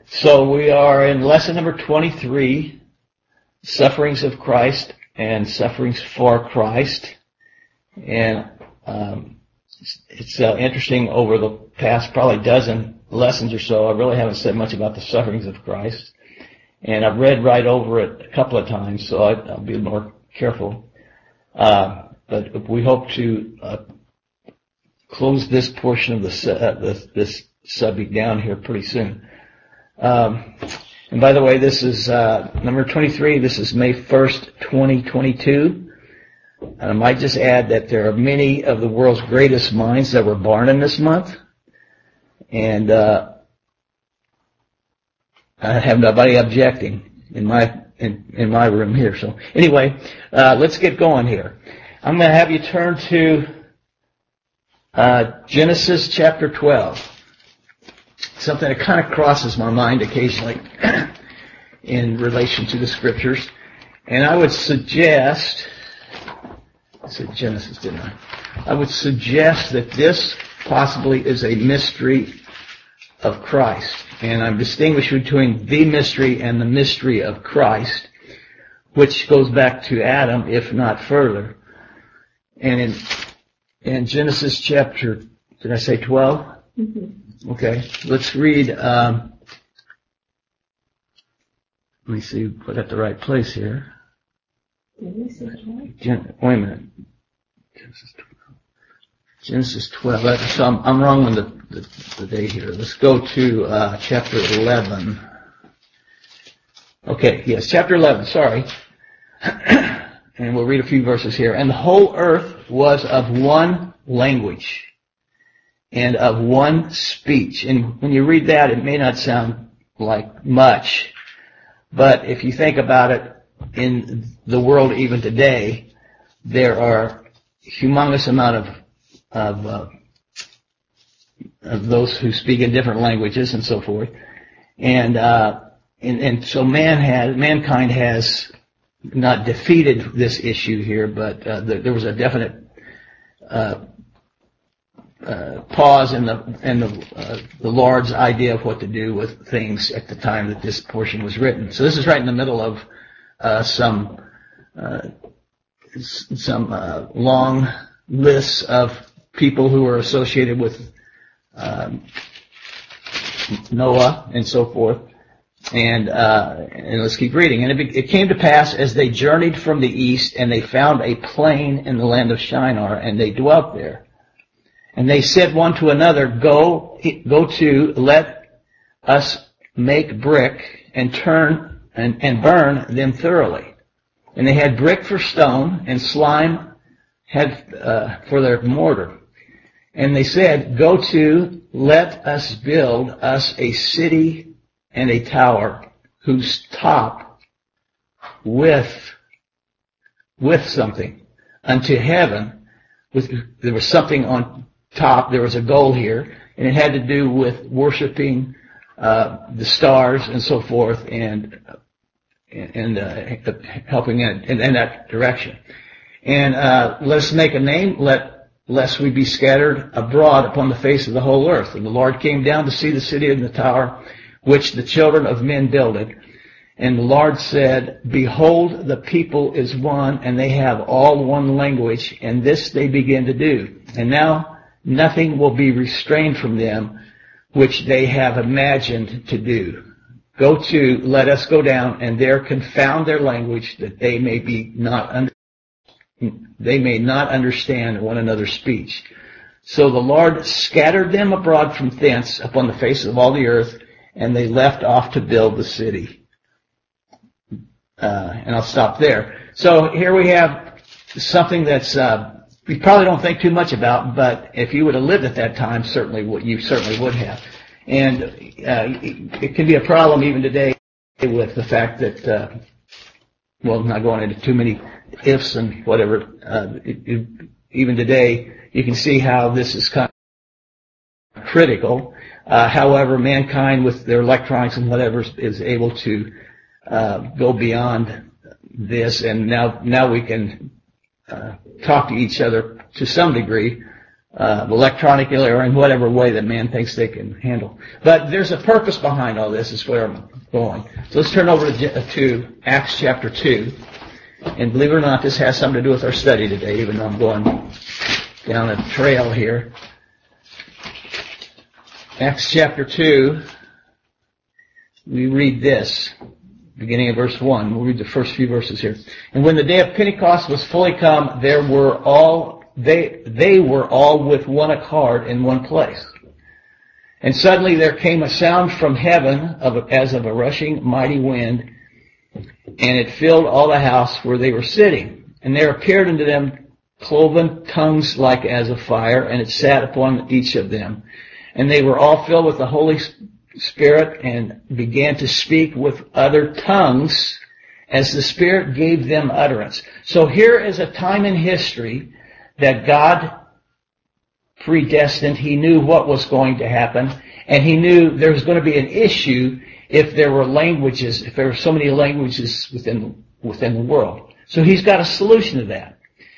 So we are in lesson number 23, Sufferings of Christ and Sufferings for Christ. And it's interesting, over the past probably dozen lessons or so, I really haven't said much about the sufferings of Christ. And I've read right over it a couple of times, so I'll be more careful. But we hope to close this portion of this subject down here pretty soon. And by the way, this is number 23. This is May 1st, 2022. And I might just add that there are many of the world's greatest minds that were born in this month. And I have nobody objecting in my room here. So anyway, let's get going here. I'm going to have you turn to Genesis chapter 12. Something that kind of crosses my mind occasionally in relation to the scriptures. And I would suggest, I said Genesis, didn't I? I would suggest that this possibly is a mystery of Christ. And I'm distinguishing between the mystery and the mystery of Christ, which goes back to Adam, if not further. And in Genesis chapter, did I say 12? Mm-hmm. Okay, let's read, let me see, put it at the right place here. Wait a minute. Genesis 12. So I'm wrong on the date here. Let's go to chapter 11. Okay, yes, chapter 11, sorry. And we'll read a few verses here. And the whole earth was of one language and of one speech. And when you read that, it may not sound like much, but if you think about it, in the world even today, there are humongous amount of those who speak in different languages and so forth. And so mankind has not defeated this issue here, but there was a definite pause in the Lord's idea of what to do with things at the time that this portion was written. So this is right in the middle of some long lists of people who were associated with Noah and so forth. And let's keep reading. And it came to pass as they journeyed from the east, and they found a plain in the land of Shinar, and they dwelt there. And they said one to another, Go to, let us make brick and burn them thoroughly. And they had brick for stone, and slime had for their mortar. And they said, Go to, let us build us a city and a tower, whose top with something unto heaven. There was something on top. There was a goal here, and it had to do with worshiping the stars and so forth, and helping in that direction. And let us make a name, lest we be scattered abroad upon the face of the whole earth. And the Lord came down to see the city and the tower which the children of men builded. And the Lord said, Behold, the people is one, and they have all one language, and this they begin to do. And now nothing will be restrained from them, which they have imagined to do. Go to, let us go down, and there confound their language, that they may not understand one another's speech. So the Lord scattered them abroad from thence upon the face of all the earth, and they left off to build the city. And I'll stop there. So here we have something that's we probably don't think too much about, but if you would have lived at that time, you certainly would have. And it can be a problem even today with the fact that, not going into too many ifs and whatever, even today, you can see how this is kind of critical. However, mankind with their electronics and whatever is able to go beyond this, and now we can talk to each other to some degree electronically or in whatever way that man thinks they can handle. But there's a purpose behind all this, is where I'm going. So let's turn over to Acts chapter 2. And believe it or not, this has something to do with our study today, even though I'm going down a trail here. Acts chapter 2, we read this, beginning of verse 1. We'll read the first few verses here. And when the day of Pentecost was fully come, they were all with one accord in one place. And suddenly there came a sound from heaven as of a rushing mighty wind, and it filled all the house where they were sitting. And there appeared unto them cloven tongues like as of fire, and it sat upon each of them. And they were all filled with the Holy Spirit and began to speak with other tongues as the Spirit gave them utterance. So here is a time in history that God predestined. He knew what was going to happen, and He knew there was going to be an issue if there were languages, if there were so many languages within the world. So He's got a solution to that.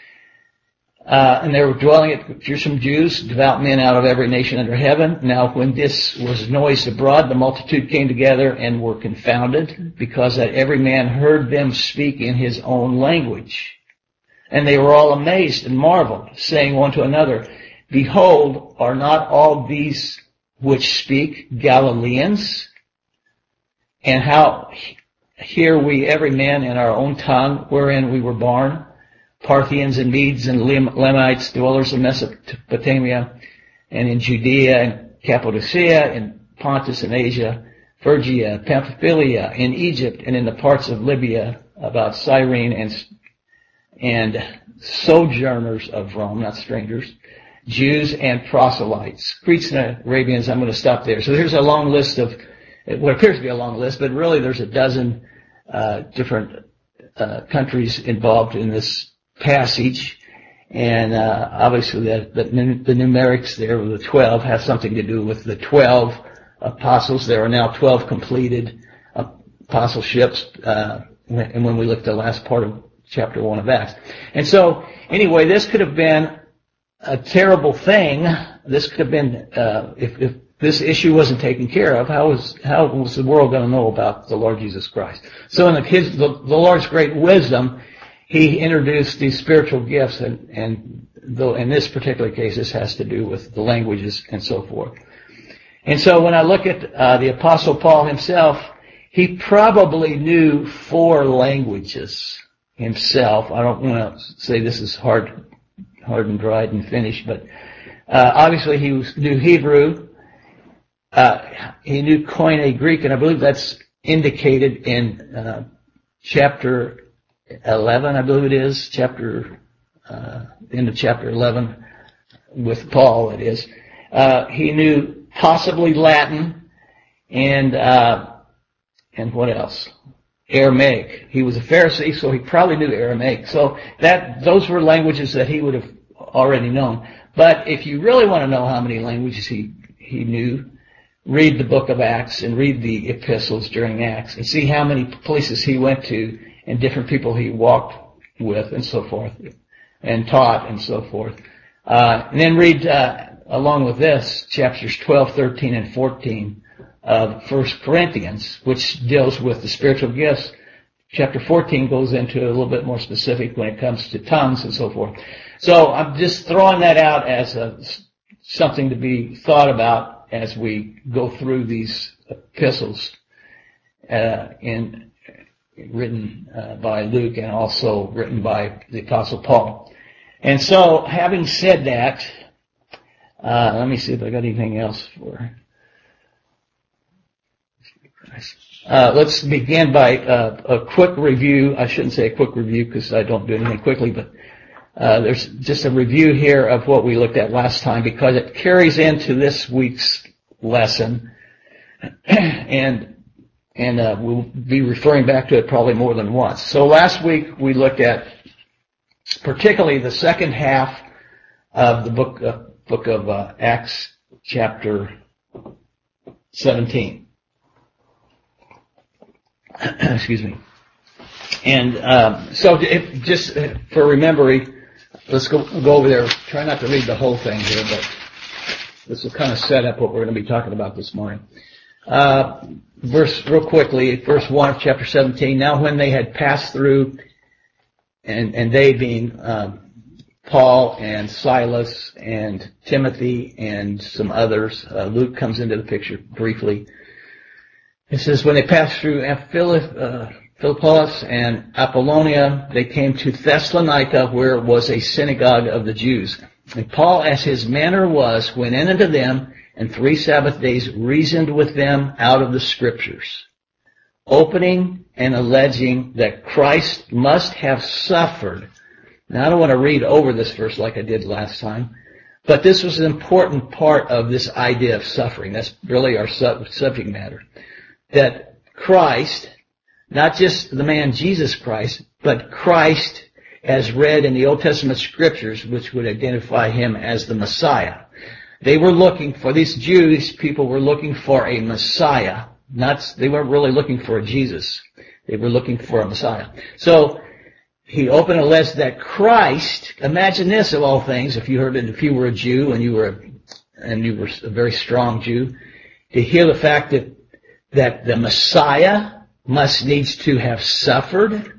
And they were dwelling at Jerusalem Jews, devout men out of every nation under heaven. Now when this was noised abroad, the multitude came together and were confounded, because that every man heard them speak in his own language. And they were all amazed and marveled, saying one to another, Behold, are not all these which speak Galileans? And how hear we every man in our own tongue wherein we were born? Parthians and Medes and Lamanites, dwellers in Mesopotamia, and in Judea and Cappadocia, in Pontus and Asia, Phrygia, Pamphylia, in Egypt, and in the parts of Libya about Cyrene, and sojourners of Rome, not strangers, Jews and proselytes, Cretes and Arabians. I'm going to stop there. So there's a long list of what appears to be a long list, but really there's a dozen different countries involved in this passage, and obviously the numerics there with the 12 has something to do with the 12 apostles. There are now 12 completed apostleships, and when we look at the last part of chapter 1 of Acts. And so, anyway, this could have been a terrible thing. This could have been, if this issue wasn't taken care of, how was the world going to know about the Lord Jesus Christ? So in the Lord's great wisdom, He introduced these spiritual gifts, and though in this particular case, this has to do with the languages and so forth. And so when I look at the Apostle Paul himself, he probably knew 4 languages himself. I don't want to say this is hard and dried and finished, but obviously he knew Hebrew. He knew Koine Greek, and I believe that's indicated in chapter 11, I believe it is, end of chapter 11 with Paul, it is. He knew possibly Latin and what else? Aramaic. He was a Pharisee, so he probably knew Aramaic. So those were languages that he would have already known. But if you really want to know how many languages he knew, read the book of Acts and read the epistles during Acts and see how many places he went to and different people he walked with and so forth and taught and so forth. And then read, along with this, chapters 12, 13, and 14 of 1 Corinthians, which deals with the spiritual gifts. Chapter 14 goes into a little bit more specific when it comes to tongues and so forth. So I'm just throwing that out as something to be thought about as we go through these epistles written by Luke and also written by the Apostle Paul. And so, having said that, let me see if I got anything else for. Let's begin by a quick review. I shouldn't say a quick review because I don't do anything quickly, but there's just a review here of what we looked at last time because it carries into this week's lesson, and we'll be referring back to it probably more than once. So last week we looked at particularly the second half of the book of Acts, chapter 17. Excuse me. And so just for remembering, let's go over there. Try not to read the whole thing here, but this will kind of set up what we're going to be talking about this morning. Real quickly, verse 1 of chapter 17. Now when they had passed through, and they being Paul and Silas and Timothy and some others, Luke comes into the picture briefly. It says, when they passed through Philippolis and Apollonia, they came to Thessalonica, where was a synagogue of the Jews. And Paul, as his manner was, went in unto them, and 3 Sabbath days reasoned with them out of the Scriptures, opening and alleging that Christ must have suffered. Now, I don't want to read over this verse like I did last time, but this was an important part of this idea of suffering. That's really our subject matter. That Christ, not just the man Jesus Christ, but Christ as read in the Old Testament Scriptures, which would identify him as the Messiah. They were looking for, these Jewish people were looking for a Messiah. They weren't really looking for a Jesus. They were looking for a Messiah. So, he opened and alleged that Christ, imagine this of all things, if you were a Jew and you were a very strong Jew, to hear the fact that the Messiah needs to have suffered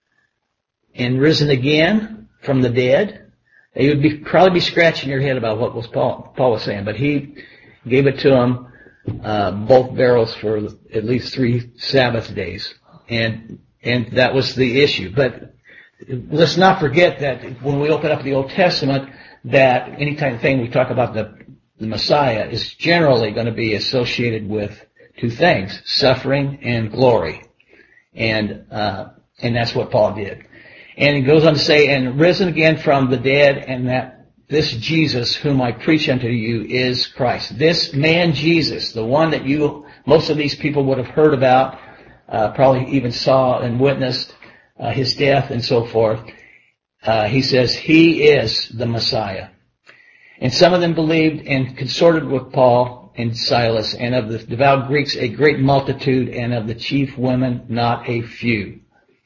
and risen again from the dead. You would probably be scratching your head about what Paul was saying, but he gave it to them, both barrels for at least 3 Sabbath days. And that was the issue. But let's not forget that when we open up the Old Testament, that any kind of thing we talk about the Messiah is generally going to be associated with 2 things, suffering and glory. And that's what Paul did. And he goes on to say, and risen again from the dead, and that this Jesus whom I preach unto you is Christ. This man Jesus, the one that most of these people would have heard about, probably even saw and witnessed his death and so forth. He says he is the Messiah. And some of them believed and consorted with Paul and Silas, and of the devout Greeks a great multitude, and of the chief women not a few.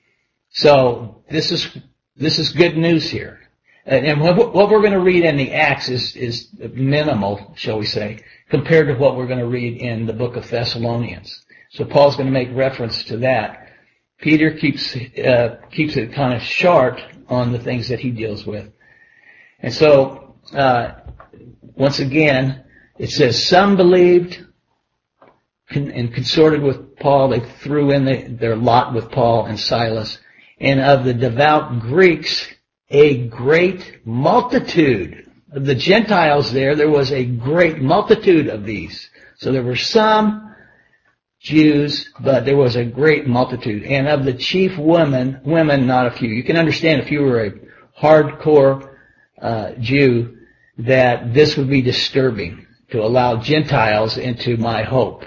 So this is good news here. And what we're going to read in the Acts is minimal, shall we say, compared to what we're going to read in the book of Thessalonians. So Paul's going to make reference to that. Peter keeps it kind of short on the things that he deals with. And so, once again, it says some believed and consorted with Paul. They threw in their lot with Paul and Silas. And of the devout Greeks, a great multitude. Of the Gentiles there was a great multitude of these. So there were some Jews, but there was a great multitude. And of the chief women not a few. You can understand if you were a hardcore Jew that this would be disturbing to allow Gentiles into my hope.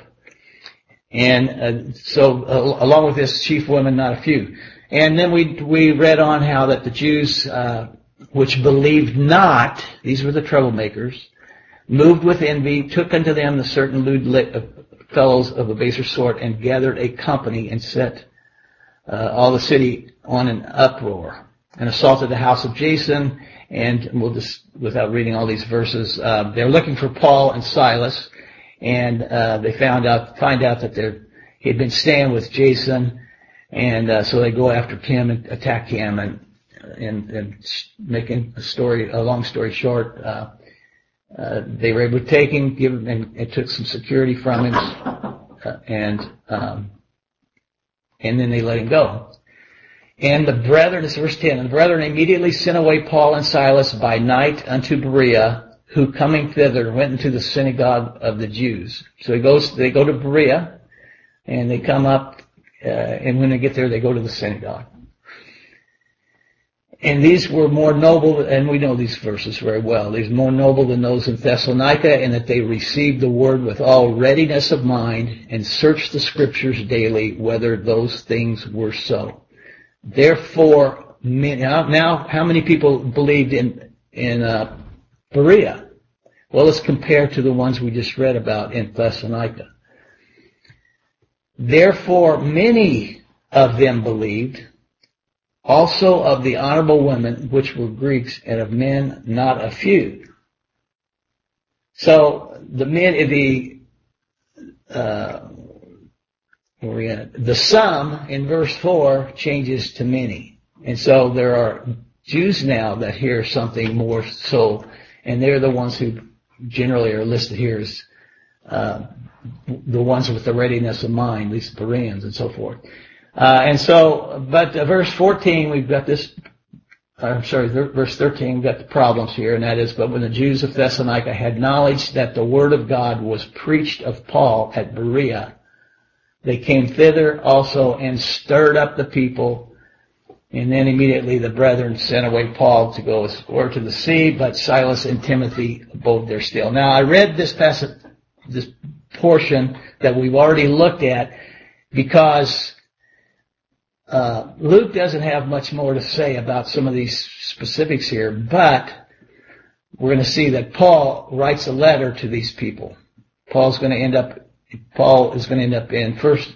And so along with this, chief women not a few. And then we read on how that the Jews which believed not, these were the troublemakers, moved with envy, took unto them the certain lewd fellows of a baser sort, and gathered a company and set all the city on an uproar, and assaulted the house of Jason. And we'll just, without reading all these verses, they're looking for Paul and Silas, and they find out that he had been staying with Jason, and so they go after him and attack him, and making a long story short, they were able to take him, give him, and took some security from him, and then they let him go. And the brethren, this is verse 10, and the brethren immediately sent away Paul and Silas by night unto Berea, who coming thither went into the synagogue of the Jews. So they go to Berea, and they come up, and when they get there, they go to the synagogue. And these were more noble, and we know these verses very well, these more noble than those in Thessalonica, in that they received the word with all readiness of mind, and searched the Scriptures daily, whether those things were so. Therefore, now how many people believed in Berea? Well, let's compare to the ones we just read about in Thessalonica. Therefore, many of them believed, also of the honorable women, which were Greeks, and of men not a few. So the sum in verse 4 changes to many. And so there are Jews now that hear something more so, and they're the ones who generally are listed here as the ones with the readiness of mind, these Bereans and so forth. But verse 14, we've got this, verse 13, we've got the problems here, and that is, but when the Jews of Thessalonica had knowledge that the word of God was preached of Paul at Berea, they came thither also and stirred up the people. And then immediately the brethren sent away Paul to go or to the sea, but Silas and Timothy abode there still. Now I read this passage, this portion that we've already looked at, because Luke doesn't have much more to say about some of these specifics here, but we're going to see that Paul writes a letter to these people. Paul is going to end up in first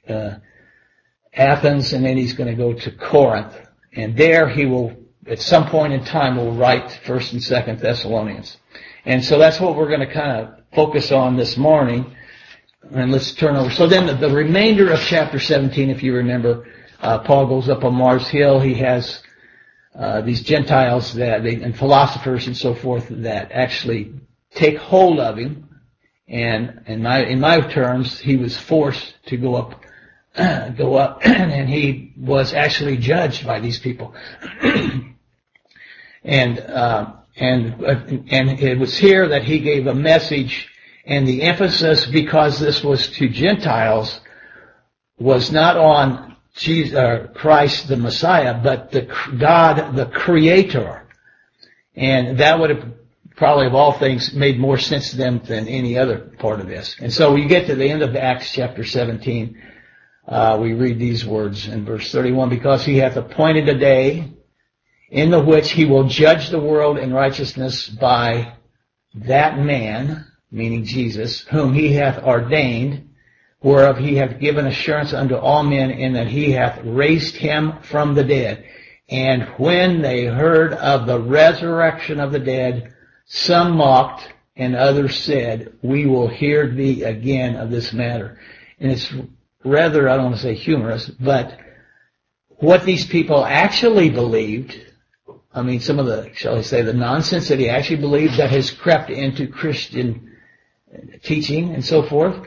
Athens, and then he's going to go to Corinth, and there he will, at some point in time, will write 1st and 2nd Thessalonians. And so that's what we're going to kind of focus on this morning. And let's turn over. So then the remainder of chapter 17, if you remember, Paul goes up on Mars Hill. He has these Gentiles and philosophers and so forth that actually take hold of him. And in my terms, he was forced to go up, and he was actually judged by these people. And it was here that he gave a message, and the emphasis, because this was to Gentiles, was not on Jesus, Christ the Messiah, but God the Creator. And that would have probably, of all things, made more sense to them than any other part of this. And so we get to the end of Acts chapter 17. We read these words in verse 31, because he hath appointed a day in the which he will judge the world in righteousness by that man, meaning Jesus, whom he hath ordained, whereof he hath given assurance unto all men, in that he hath raised him from the dead. And when they heard of the resurrection of the dead, some mocked, and others said, we will hear thee again of this matter. And it's rather, I don't want to say humorous, but what these people actually believed, I mean, some of the, shall I say, the nonsense that he actually believed that has crept into Christian teaching and so forth,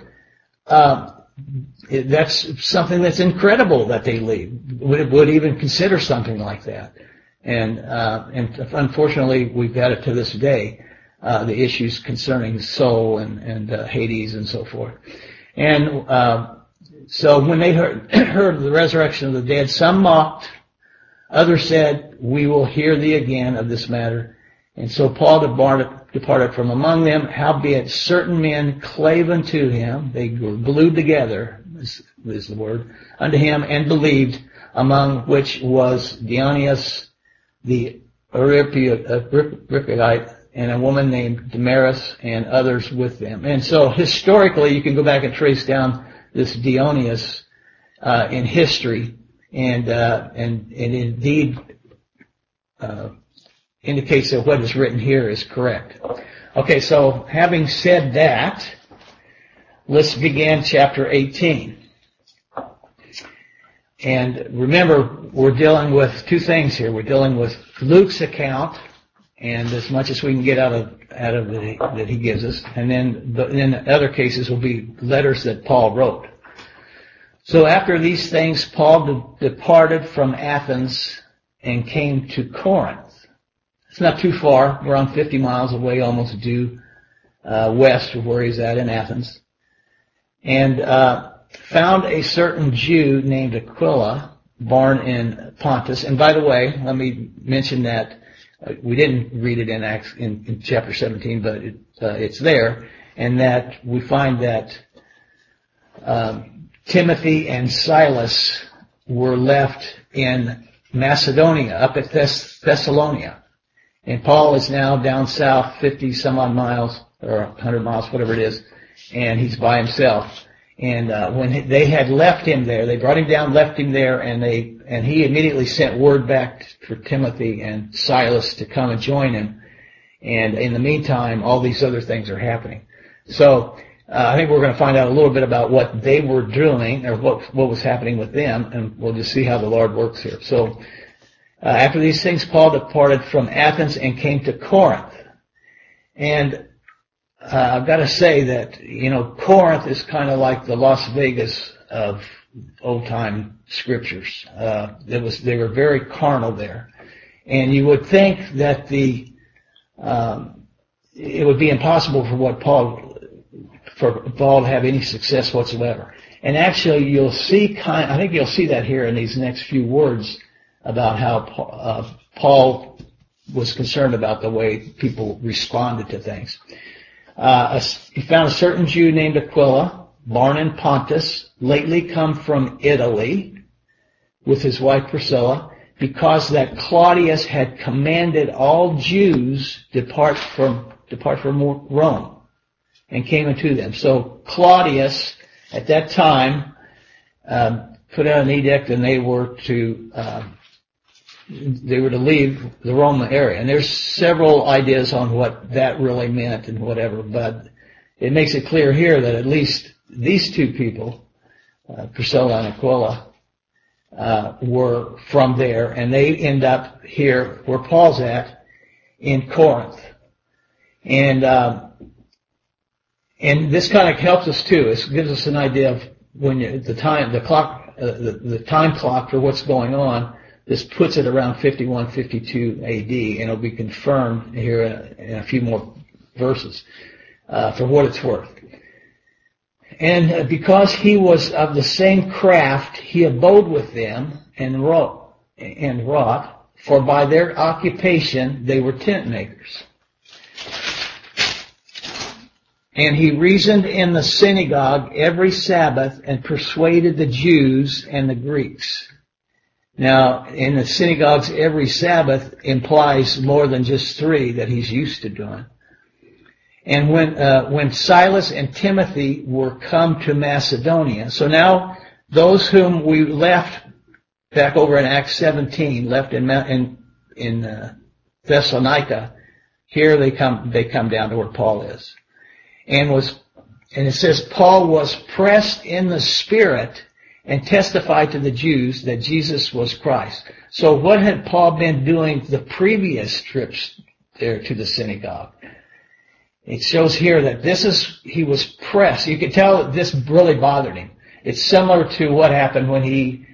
that's something that's incredible that they would even consider something like that. And unfortunately, we've got it to this day, the issues concerning soul and Hades and so forth. And so when they heard of the resurrection of the dead, some mocked, others said, we will hear thee again of this matter. And so Paul departed from among them, howbeit certain men clave unto him, they were glued together, this is the word, unto him, and believed, among which was Dionysius the Areopagite, and a woman named Damaris, and others with them. And so historically, you can go back and trace down this Dionysius in history, and indeed indicates that what is written here is correct. Okay, so having said that, let's begin chapter 18. And remember, we're dealing with two things here. We're dealing with Luke's account, and as much as we can get out of that he gives us, and then in other cases will be letters that Paul wrote. So after these things, Paul departed from Athens and came to Corinth. It's not too far, around 50 miles away, almost due west of where he's at in Athens, and found a certain Jew named Aquila, born in Pontus. And by the way, let me mention that we didn't read it in Acts in chapter 17, but it's there, and that we find that Timothy and Silas were left in Macedonia, up at Thessalonica. And Paul is now down south 50 some odd miles, or 100 miles, whatever it is, and he's by himself. And when they had left him there, they brought him down, left him there, and they and he immediately sent word back for Timothy and Silas to come and join him. And in the meantime, all these other things are happening. So I think we're going to find out a little bit about what they were doing, or what was happening with them, and we'll just see how the Lord works here. So after these things, Paul departed from Athens and came to Corinth. And I've got to say that, Corinth is kind of like the Las Vegas of old-time scriptures. They were very carnal there. And you would think that it would be impossible for Paul to have any success whatsoever. And actually, I think you'll see that here in these next few words about how Paul was concerned about the way people responded to things. He found a certain Jew named Aquila, born in Pontus, lately come from Italy, with his wife Priscilla, because that Claudius had commanded all Jews depart from Rome, and came unto them. So Claudius, at that time, put out an edict, and they were to leave the Roman area. And there's several ideas on what that really meant and whatever, but it makes it clear here that at least these two people, Priscilla and Aquila, were from there, and they end up here where Paul's at, in Corinth. And this kind of helps us too. It gives us an idea of when the time clock for what's going on. This puts it around 51, 52 AD, and it'll be confirmed here in a few more verses, for what it's worth. And because he was of the same craft, he abode with them and wrought, for by their occupation they were tent makers. And he reasoned in the synagogue every Sabbath and persuaded the Jews and the Greeks. Now, in the synagogues, every Sabbath implies more than just 3 that he's used to doing. And when Silas and Timothy were come to Macedonia, so now those whom we left back over in Acts 17, left in Thessalonica, here they come down to where Paul is, and it says Paul was pressed in the Spirit and testified to the Jews that Jesus was Christ. So what had Paul been doing the previous trips there to the synagogue? It shows here that he was pressed. You can tell that this really bothered him. It's similar to what happened when he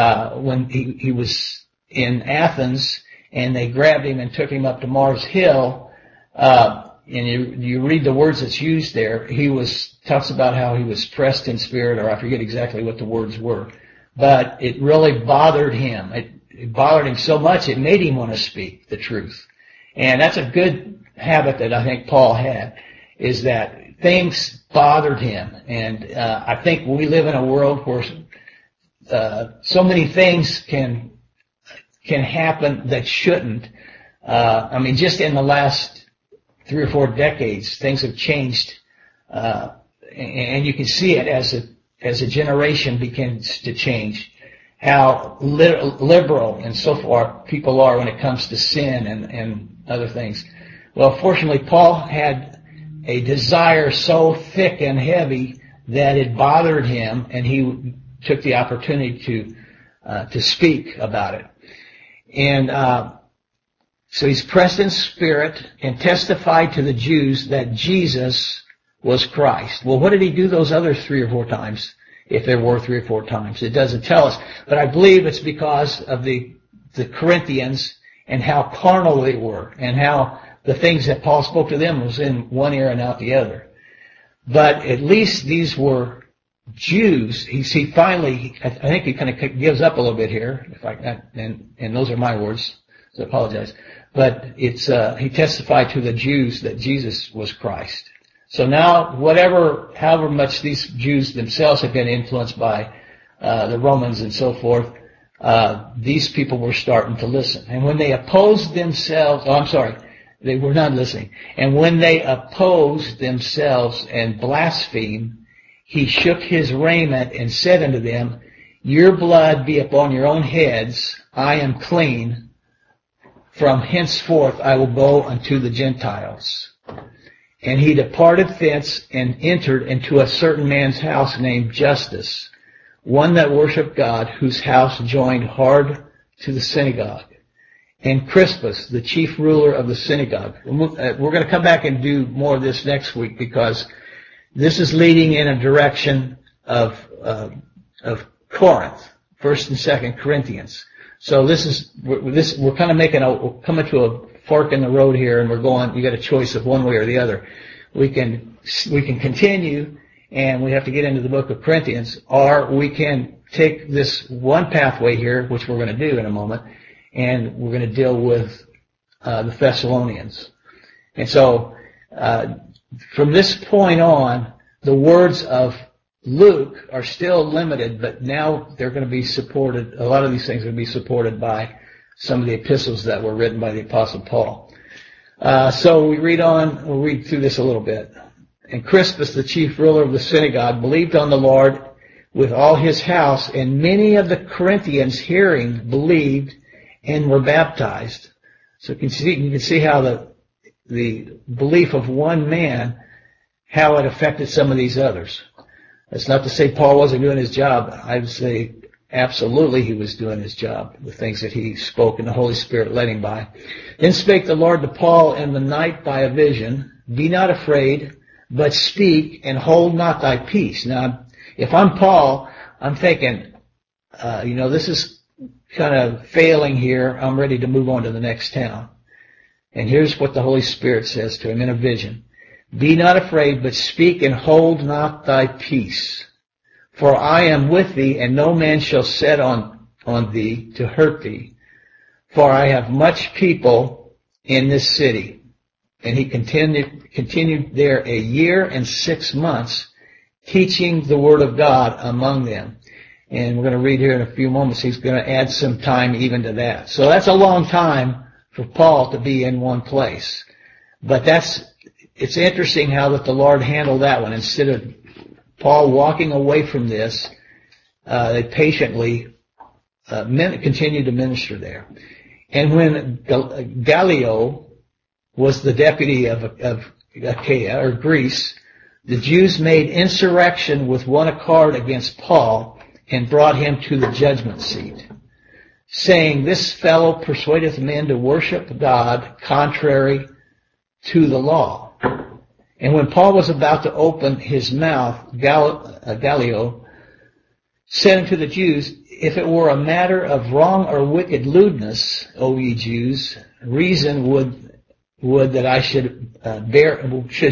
was in Athens and they grabbed him and took him up to Mars Hill. And you read the words that's used there. Talks about how he was pressed in spirit, or I forget exactly what the words were. But it really bothered him. It bothered him so much it made him want to speak the truth. And that's a good habit that I think Paul had, is that things bothered him. And I think we live in a world where so many things can happen that shouldn't. Just in the last 3 or 4 decades, things have changed, and you can see it as a generation begins to change, how liberal and so forth people are when it comes to sin and other things. Well, fortunately, Paul had a desire so thick and heavy that it bothered him, and he took the opportunity to speak about it. And so he's pressed in spirit and testified to the Jews that Jesus was Christ. Well, what did he do those other 3 or 4 times, if there were 3 or 4 times? It doesn't tell us. But I believe it's because of the Corinthians and how carnal they were, and how the things that Paul spoke to them was in one ear and out the other. But at least these were Jews. He finally, I think he kind of gives up a little bit here, and those are my words, so I apologize. But it's he testified to the Jews that Jesus was Christ. So now, however much these Jews themselves have been influenced by the Romans and so forth, these people were starting to listen. And when they opposed themselves, they were not listening. And when they opposed themselves and blasphemed, he shook his raiment and said unto them, Your blood be upon your own heads. I am clean. From henceforth I will go unto the Gentiles. And he departed thence and entered into a certain man's house named Justus, one that worshipped God, whose house joined hard to the synagogue. And Crispus, the chief ruler of the synagogue. We're going to come back and do more of this next week, because this is leading in a direction of Corinth, 1st and 2nd Corinthians. So we're kind of we're coming to a fork in the road here, and you got a choice of one way or the other. We can continue, and we have to get into the book of Corinthians, or we can take this one pathway here, which we're going to do in a moment, and we're going to deal with the Thessalonians. And so from this point on, the words of Luke are still limited, but now they're going to be supported. A lot of these things are going to be supported by some of the epistles that were written by the Apostle Paul. So we'll read through this a little bit. And Crispus, the chief ruler of the synagogue, believed on the Lord with all his house, and many of the Corinthians hearing believed and were baptized. So you can see how the belief of one man, how it affected some of these others. That's not to say Paul wasn't doing his job. I would say absolutely he was doing his job, the things that he spoke and the Holy Spirit led him by. Then spake the Lord to Paul in the night by a vision, Be not afraid, but speak, and hold not thy peace. Now, if I'm Paul, I'm thinking, this is kind of failing here. I'm ready to move on to the next town. And here's what the Holy Spirit says to him in a vision. Be not afraid, but speak and hold not thy peace. For I am with thee, and no man shall set on thee to hurt thee. For I have much people in this city. And he continued there 1 year and 6 months, teaching the word of God among them. And we're going to read here in a few moments, he's going to add some time even to that. So that's a long time for Paul to be in one place. But it's interesting how that the Lord handled that one. Instead of Paul walking away from this, they patiently continued to minister there. And when Gallio was the deputy of Achaia, or Greece, the Jews made insurrection with one accord against Paul and brought him to the judgment seat, saying, This fellow persuadeth men to worship God contrary to the law. And when Paul was about to open his mouth, Gallio said unto the Jews, If it were a matter of wrong or wicked lewdness, O ye Jews, reason would that I should bear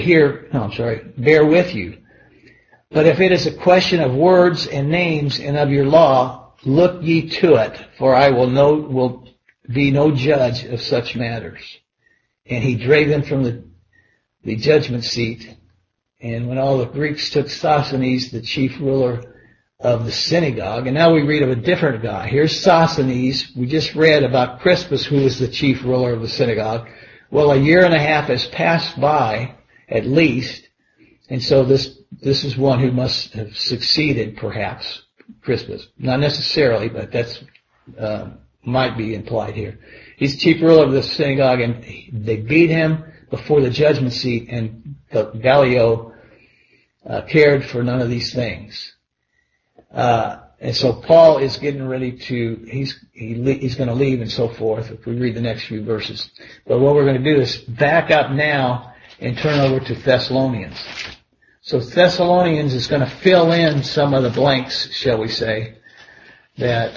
with you. But if it is a question of words and names and of your law, look ye to it, for I will be no judge of such matters. And he drave them from the judgment seat. And when all the Greeks took Sosthenes, the chief ruler of the synagogue, and now we read of a different guy. Here's Sosthenes. We just read about Crispus, who was the chief ruler of the synagogue. Well, 1.5 years has passed by, at least, and so this is one who must have succeeded, perhaps, Crispus. Not necessarily, but that's might be implied here. He's chief ruler of the synagogue, and they beat him before the judgment seat, and Gallio cared for none of these things. And so Paul is getting ready he's going to leave and so forth if we read the next few verses. But what we're going to do is back up now and turn over to Thessalonians. So Thessalonians is going to fill in some of the blanks, shall we say, that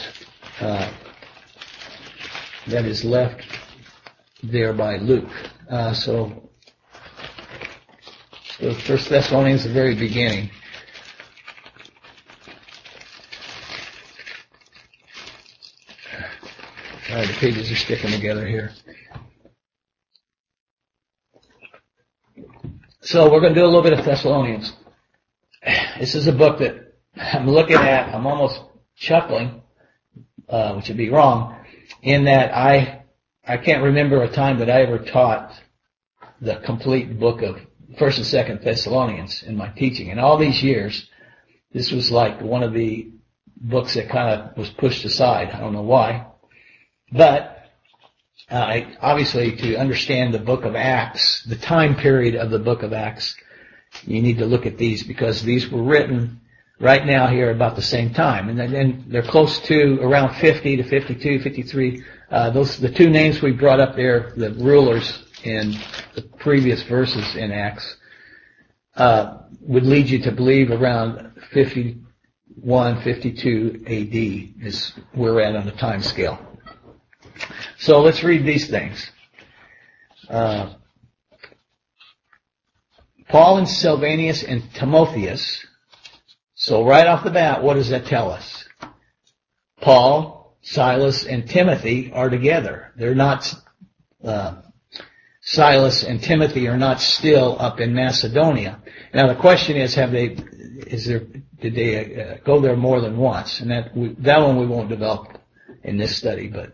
is left there by Luke. So First Thessalonians, the very beginning. All right, the pages are sticking together here. So we're going to do a little bit of Thessalonians. This is a book that I'm looking at. I'm almost chuckling, which would be wrong, in that I can't remember a time that I ever taught the complete book of 1st and 2nd Thessalonians in my teaching. In all these years, this was like one of the books that kind of was pushed aside. I don't know why. But obviously, to understand the book of Acts, the time period of the book of Acts, you need to look at these because these were written right now here about the same time. And then they're close to around 50 to 52, 53. The two names we brought up there, the rulers in the previous verses in Acts, would lead you to believe around 51, 52 AD is where we're at on the time scale. So let's read these things. Paul and Silvanus and Timotheus. So right off the bat, what does that tell us? Paul, Silas, and Timothy are together. They're not, Silas and Timothy are not still up in Macedonia. Now the question is, did they go there more than once? And that one we won't develop in this study, but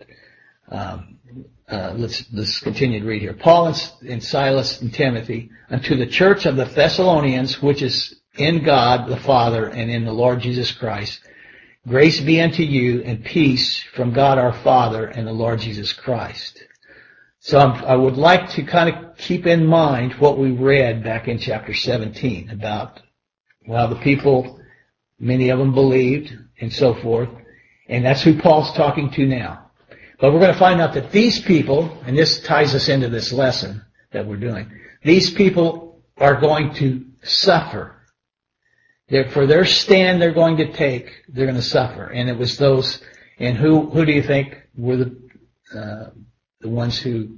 let's continue to read here. Paul and Silas and Timothy, unto the church of the Thessalonians, which is in God the Father and in the Lord Jesus Christ, grace be unto you and peace from God our Father and the Lord Jesus Christ. So I would like to kind of keep in mind what we read back in chapter 17 about, well, the people, many of them believed and so forth, and that's who Paul's talking to now. But we're going to find out that these people, and this ties us into this lesson that we're doing, these people are going to suffer. For their stand they're going to take, they're going to suffer. And it was those, and who do you think were the ones who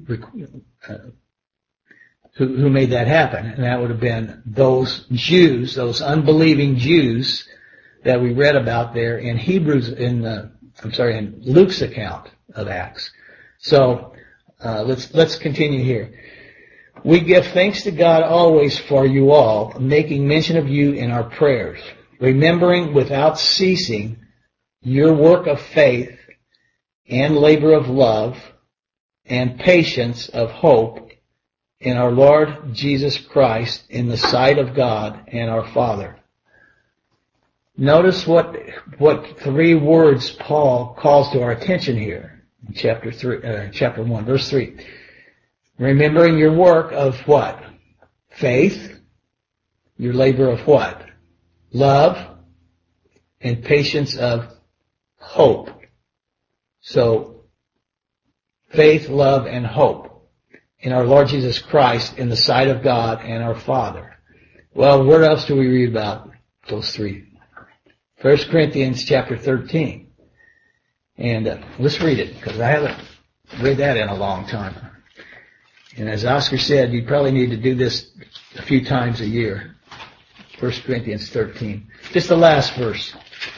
made that happen? And that would have been those Jews, those unbelieving Jews that we read about there in in Luke's account of Acts. So, let's continue here. We give thanks to God always for you all, making mention of you in our prayers, remembering without ceasing your work of faith and labor of love and patience of hope in our Lord Jesus Christ in the sight of God and our Father. Notice what three words Paul calls to our attention here in chapter 1, verse 3. Remembering your work of what? Faith. Your labor of what? Love. And patience of hope. So, faith, love, and hope in our Lord Jesus Christ in the sight of God and our Father. Well, where else do we read about those three? 1 Corinthians chapter 13. And let's read it, because I haven't read that in a long time. And as Oscar said, you probably need to do this a few times a year. 1 Corinthians 13. Just the last verse.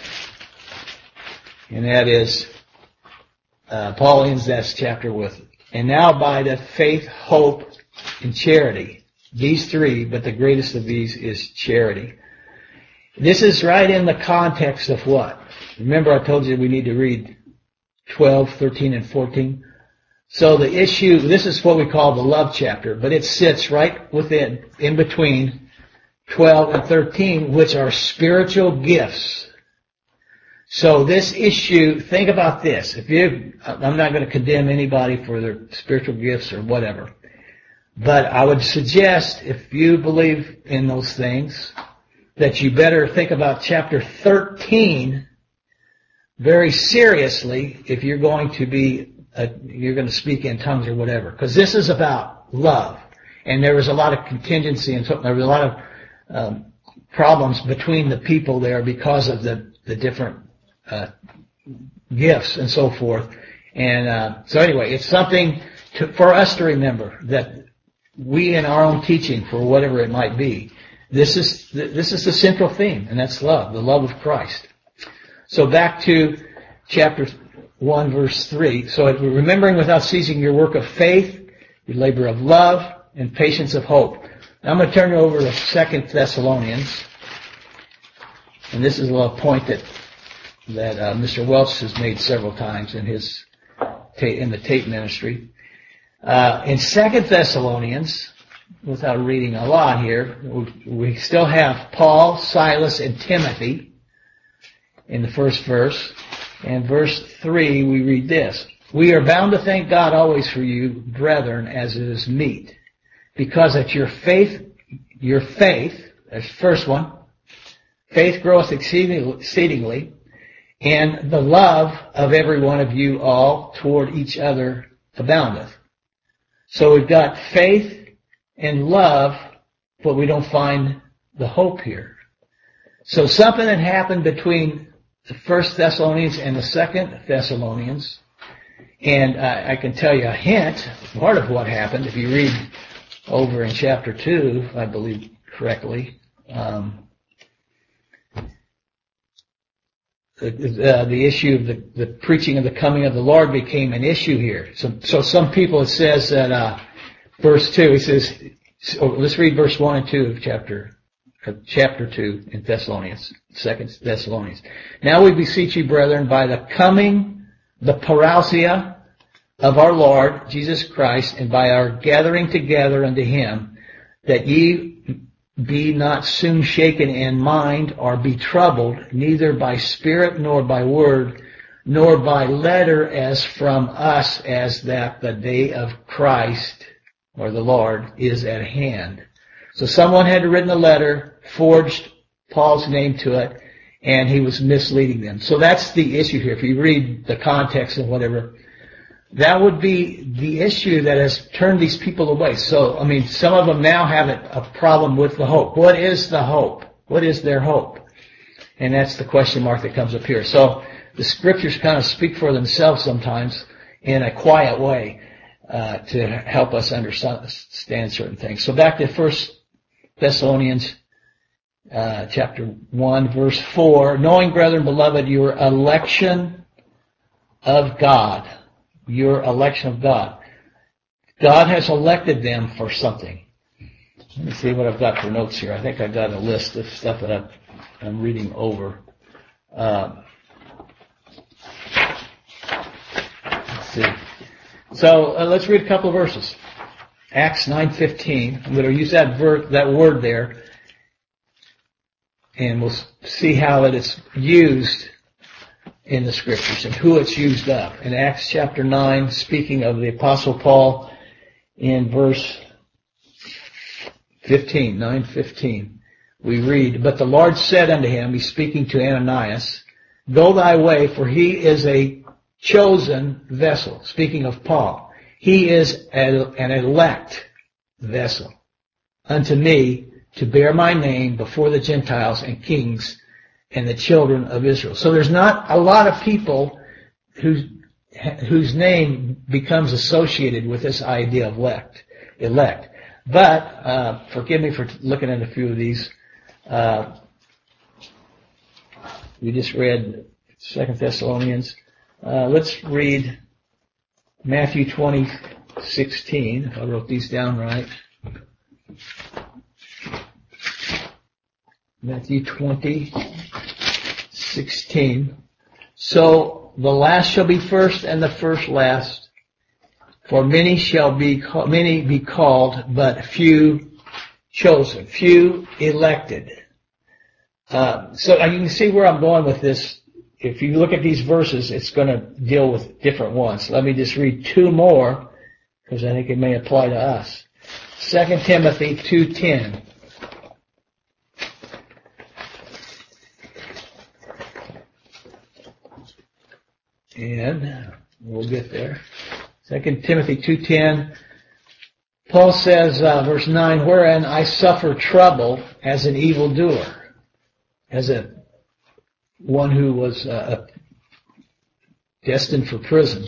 And that is, Paul ends that chapter with, and now abideth faith, hope, and charity. These three, but the greatest of these is charity. This is right in the context of what? Remember I told you we need to read 12, 13, and 14? So the issue, this is what we call the love chapter, but it sits right in between 12 and 13, which are spiritual gifts. So this issue, think about this. I'm not going to condemn anybody for their spiritual gifts or whatever, but I would suggest if you believe in those things, that you better think about chapter 13 very seriously if you're going to speak in tongues or whatever. Because this is about love. And there was a lot of contingency and there was a lot of problems between the people there because of the different gifts and so forth. And so anyway, it's something for us to remember that we in our own teaching, for whatever it might be, this is the central theme, and that's love, the love of Christ. So back to chapter 1, verse 3. So remembering without ceasing your work of faith, your labor of love, and patience of hope. Now I'm going to turn over to 2 Thessalonians. And this is a little point that Mr. Welch has made several times in the tape ministry. In 2 Thessalonians, without reading a lot here, we still have Paul, Silas, and Timothy. in the first verse. And verse 3, we read this. We are bound to thank God always for you, brethren, as it is meet, because that your faith, that's the first one, faith groweth exceedingly, and the love of every one of you all toward each other aboundeth. So we've got faith and love, but we don't find the hope here. So something that happened between the First Thessalonians and the Second Thessalonians, and I can tell you a hint, part of what happened, if you read over in chapter 2, if I believe correctly, the issue of the preaching of the coming of the Lord became an issue here. So some people, it says that, verse 2, he says, let's read verse 1 and 2 of chapter 2 in Thessalonians, 2 Thessalonians. Now we beseech you, brethren, by the parousia of our Lord Jesus Christ, and by our gathering together unto him, that ye be not soon shaken in mind, or be troubled, neither by spirit, nor by word, nor by letter, as from us, as that the day of Christ, or the Lord, is at hand. So someone had written a letter, forged Paul's name to it, and he was misleading them. So that's the issue here. If you read the context and whatever, that would be the issue that has turned these people away. So, I mean, some of them now have a problem with the hope. What is the hope? What is their hope? And that's the question mark that comes up here. So the scriptures kind of speak for themselves sometimes in a quiet way to help us understand certain things. So back to 1 Thessalonians chapter 1, verse 4. Knowing, brethren, beloved, your election of God. Your election of God. God has elected them for something. Let me see what I've got for notes here. I think I've got a list of stuff that I'm reading over. Let's see. So let's read a couple of verses. Acts 9:15. I'm going to use that word there, and we'll see how it is used in the scriptures and who it's used of. In Acts chapter 9, speaking of the Apostle Paul, in verse 15, 9:15, we read, But the Lord said unto him, he's speaking to Ananias, Go thy way, for he is a chosen vessel. Speaking of Paul, he is an elect vessel unto me to bear my name before the Gentiles and kings and the children of Israel. So there's not a lot of people whose name becomes associated with this idea of elect. But forgive me for looking at a few of these. We just read 2 Thessalonians. Let's read Matthew 20:16. I wrote these down right. Matthew 20:16. So the last shall be first, and the first last. For many be called, but few chosen, few elected. So you can see where I'm going with this. If you look at these verses, it's going to deal with different ones. Let me just read two more, because I think it may apply to us. 2 Timothy 2:10. And we'll get there. 2 Timothy 2:10. Paul says, verse 9, Wherein I suffer trouble as an evildoer, as one who was destined for prison.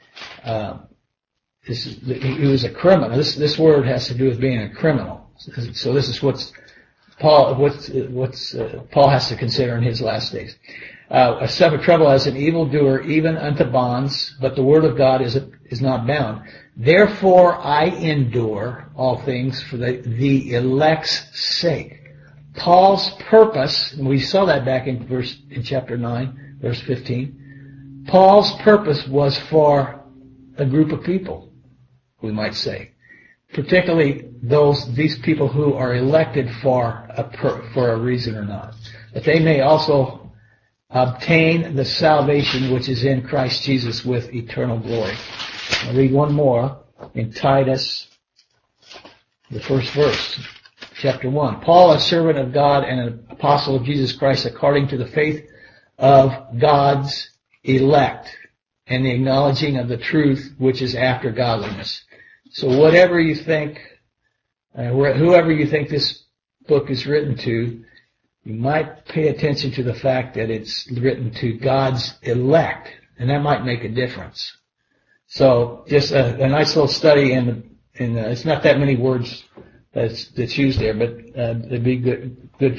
He was a criminal. This word has to do with being a criminal. So this is what Paul has to consider in his last days. I suffer trouble as an evildoer, even unto bonds, but the word of God is not bound. Therefore I endure all things for the elect's sake. Paul's purpose, and we saw that back in chapter 9, verse 15. Paul's purpose was for a group of people, we might say, particularly these people who are elected for a reason or not, but they may also obtain the salvation which is in Christ Jesus with eternal glory. I'll read one more in Titus, the first verse, chapter 1. Paul, a servant of God and an apostle of Jesus Christ, according to the faith of God's elect and the acknowledging of the truth which is after godliness. So whatever you think, whoever you think this book is written to, you might pay attention to the fact that it's written to God's elect, and that might make a difference. So just a nice little study, and it's not that many words that's used there, but it'd be good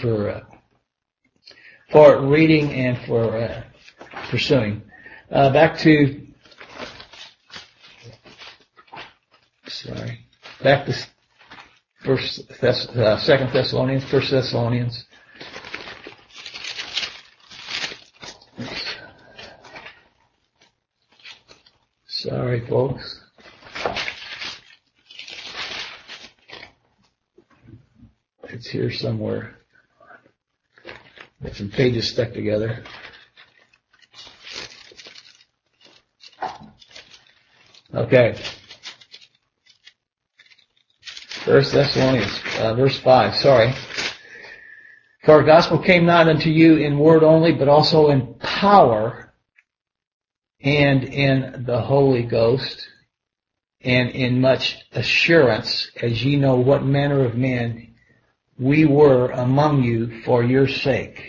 for reading and for pursuing. Back to Second Thessalonians, First Thessalonians. Sorry, folks. It's here somewhere. Got some pages stuck together. Okay. First Thessalonians, verse 5. Sorry. For our gospel came not unto you in word only, but also in power and in the Holy Ghost, and in much assurance, as ye know what manner of men we were among you for your sake.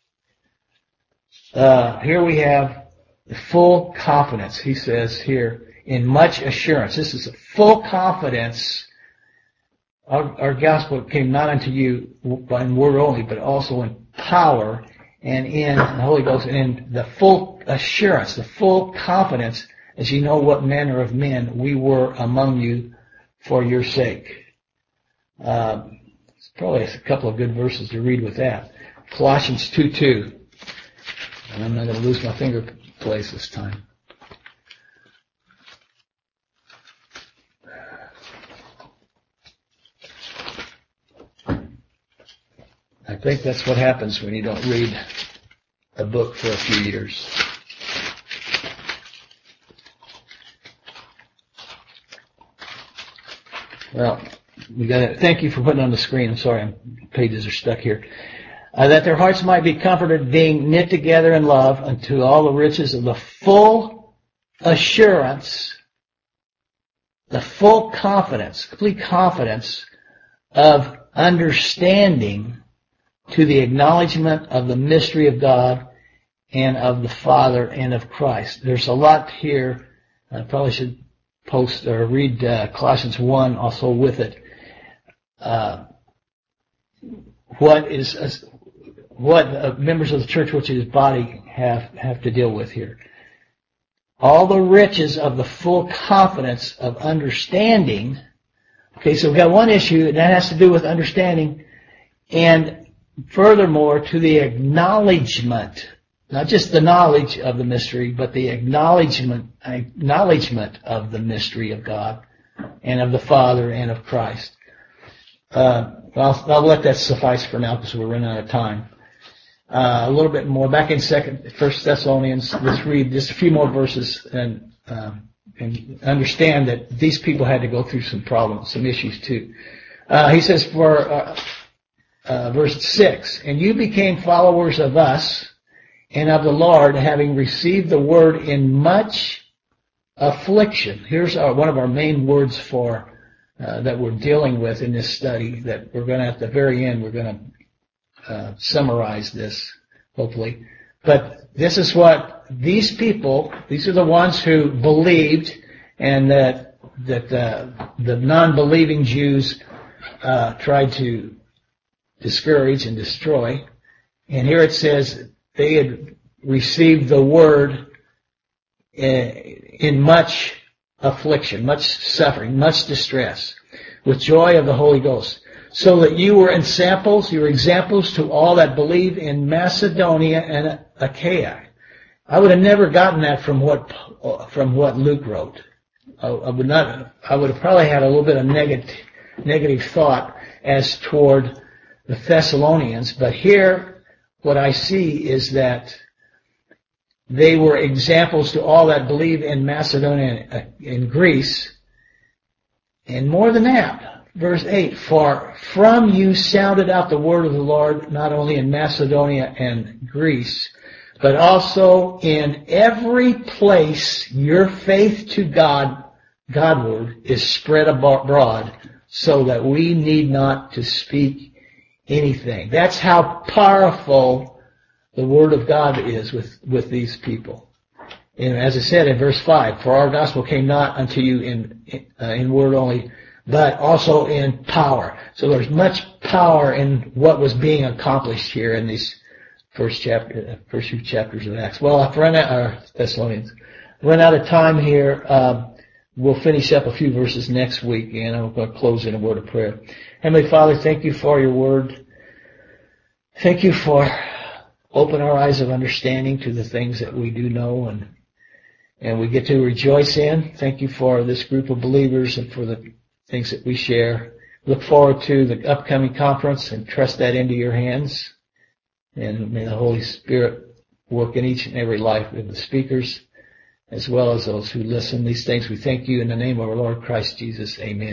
Here we have the full confidence, he says here, in much assurance. This is a full confidence. Our gospel came not unto you in word only, but also in power and in the Holy Ghost, and in the full assurance, the full confidence, as you know what manner of men we were among you for your sake. It's probably a couple of good verses to read with that. Colossians 2:2. And I'm not going to lose my finger place this time. I think that's what happens when you don't read a book for a few years. Well, thank you for putting it on the screen. I'm sorry, pages are stuck here. That their hearts might be comforted, being knit together in love, unto all the riches of the full assurance, the full confidence, complete confidence of understanding, to the acknowledgement of the mystery of God and of the Father and of Christ. There's a lot here. I probably should post or read Colossians 1 also with it. What members of the church, which is body, have to deal with here. All the riches of the full confidence of understanding. Okay, so we've got one issue, and that has to do with understanding, and furthermore, to the acknowledgement, not just the knowledge of the mystery, but the acknowledgement of the mystery of God and of the Father and of Christ. I'll let that suffice for now because we're running out of time. A little bit more. Back in First Thessalonians, let's read just a few more verses and understand that these people had to go through some problems, some issues too. He says verse 6, and you became followers of us and of the Lord, having received the word in much affliction. Here's one of our main words for that we're dealing with in this study, that we're going to, at the very end, we're going to summarize this, hopefully. But this is what these people, these are the ones who believed, and that the non-believing Jews tried to discourage and destroy. And here it says they had received the word in much affliction, much suffering, much distress, with joy of the Holy Ghost, so that you were examples to all that believe in Macedonia and Achaia. I would have never gotten that from what Luke wrote. I would have probably had a little bit of negative thought as toward the Thessalonians, but here what I see is that They were examples to all that believe in Macedonia and in Greece. And more than that, verse 8, for from you sounded out the word of the Lord, not only in Macedonia and Greece, but also in every place your faith to Godward is spread abroad, so that we need not to speak anything. That's how powerful the word of God is with these people. And as I said in verse 5, for our gospel came not unto you in word only, but also in power. So there's much power in what was being accomplished here in these first few chapters of Acts. Well, I've run out, Thessalonians, run out of time here. We'll finish up a few verses next week, and I'm going to close in a word of prayer. Heavenly Father, thank you for your word. Thank you for open our eyes of understanding to the things that we do know and we get to rejoice in. Thank you for this group of believers and for the things that we share. Look forward to the upcoming conference and trust that into your hands. And may the Holy Spirit work in each and every life of the speakers as well as those who listen. These things we thank you in the name of our Lord Christ Jesus. Amen.